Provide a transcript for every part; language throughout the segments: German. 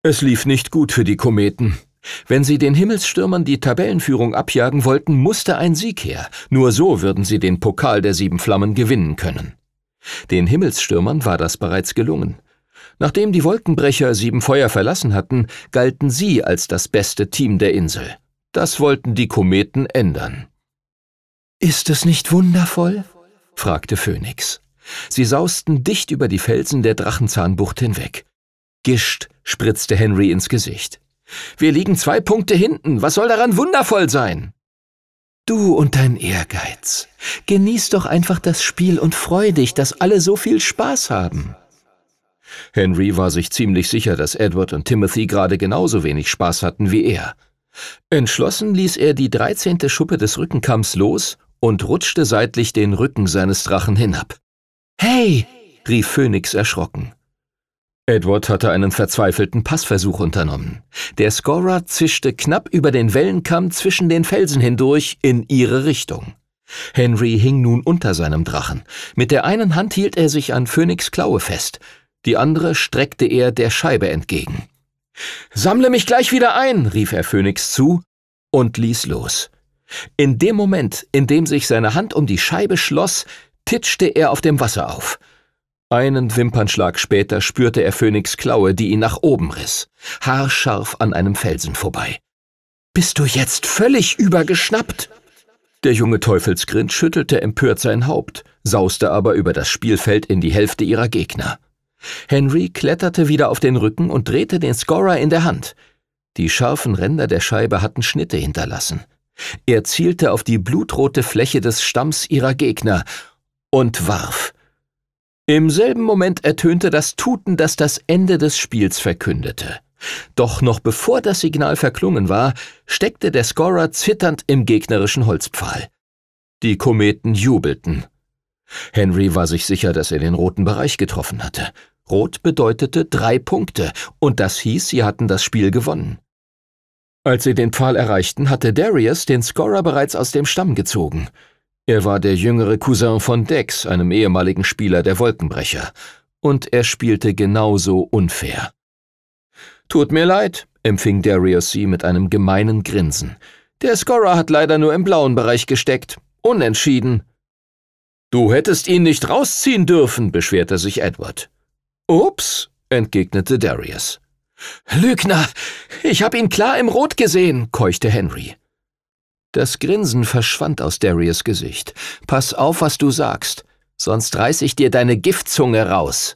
Es lief nicht gut für die Kometen. Wenn sie den Himmelsstürmern die Tabellenführung abjagen wollten, musste ein Sieg her. Nur so würden sie den Pokal der 7 Flammen gewinnen können. Den Himmelsstürmern war das bereits gelungen. Nachdem die Wolkenbrecher 7 Feuer verlassen hatten, galten sie als das beste Team der Insel. Das wollten die Kometen ändern. »Ist es nicht wundervoll?« fragte Phönix. Sie sausten dicht über die Felsen der Drachenzahnbucht hinweg. Gischt spritzte Henry ins Gesicht. »Wir liegen 2 Punkte hinten. Was soll daran wundervoll sein?« »Du und dein Ehrgeiz. Genieß doch einfach das Spiel und freu dich, dass alle so viel Spaß haben.« Henry war sich ziemlich sicher, dass Edward und Timothy gerade genauso wenig Spaß hatten wie er. Entschlossen ließ er die 13. Schuppe des Rückenkamms los und rutschte seitlich den Rücken seines Drachen hinab. »Hey!« rief Phönix erschrocken. Edward hatte einen verzweifelten Passversuch unternommen. Der Scorer zischte knapp über den Wellenkamm zwischen den Felsen hindurch in ihre Richtung. Henry hing nun unter seinem Drachen. Mit der einen Hand hielt er sich an Phönix' Klaue fest, die andere streckte er der Scheibe entgegen. »Sammle mich gleich wieder ein«, rief er Phönix zu und ließ los. In dem Moment, in dem sich seine Hand um die Scheibe schloss, titschte er auf dem Wasser auf. Einen Wimpernschlag später spürte er Phönix' Klaue, die ihn nach oben riss, haarscharf an einem Felsen vorbei. »Bist du jetzt völlig übergeschnappt?« Der junge Teufelsgrind schüttelte empört sein Haupt, sauste aber über das Spielfeld in die Hälfte ihrer Gegner. Henry kletterte wieder auf den Rücken und drehte den Scorer in der Hand. Die scharfen Ränder der Scheibe hatten Schnitte hinterlassen. Er zielte auf die blutrote Fläche des Stamms ihrer Gegner und warf. Im selben Moment ertönte das Tuten, das das Ende des Spiels verkündete. Doch noch bevor das Signal verklungen war, steckte der Scorer zitternd im gegnerischen Holzpfahl. Die Kometen jubelten. Henry war sich sicher, dass er den roten Bereich getroffen hatte. Rot bedeutete 3 Punkte, und das hieß, sie hatten das Spiel gewonnen. Als sie den Pfahl erreichten, hatte Darius den Scorer bereits aus dem Stamm gezogen. Er war der jüngere Cousin von Dex, einem ehemaligen Spieler der Wolkenbrecher, und er spielte genauso unfair. »Tut mir leid«, empfing Darius sie mit einem gemeinen Grinsen. »Der Scorer hat leider nur im blauen Bereich gesteckt. Unentschieden.« »Du hättest ihn nicht rausziehen dürfen«, beschwerte sich Edward. »Ups«, entgegnete Darius. »Lügner! Ich hab ihn klar im Rot gesehen«, keuchte Henry. Das Grinsen verschwand aus Darius' Gesicht. »Pass auf, was du sagst, sonst reiß ich dir deine Giftzunge raus.«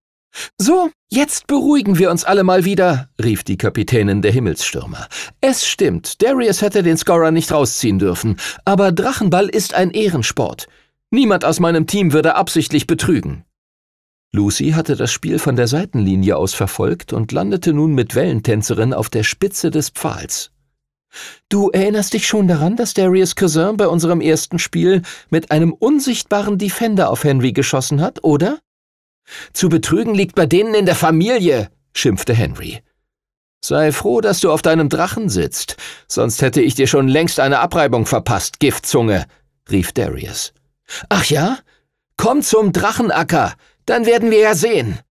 »So, jetzt beruhigen wir uns alle mal wieder«, rief die Kapitänin der Himmelsstürmer. »Es stimmt, Darius hätte den Scorer nicht rausziehen dürfen, aber Drachenball ist ein Ehrensport. Niemand aus meinem Team würde absichtlich betrügen.« Lucy hatte das Spiel von der Seitenlinie aus verfolgt und landete nun mit Wellentänzerin auf der Spitze des Pfahls. »Du erinnerst dich schon daran, dass Darius' Cousin bei unserem ersten Spiel mit einem unsichtbaren Defender auf Henry geschossen hat, oder?« »Zu betrügen liegt bei denen in der Familie«, schimpfte Henry. »Sei froh, dass du auf deinem Drachen sitzt, sonst hätte ich dir schon längst eine Abreibung verpasst, Giftzunge«, rief Darius. »Ach ja? Komm zum Drachenacker, dann werden wir ja sehen.«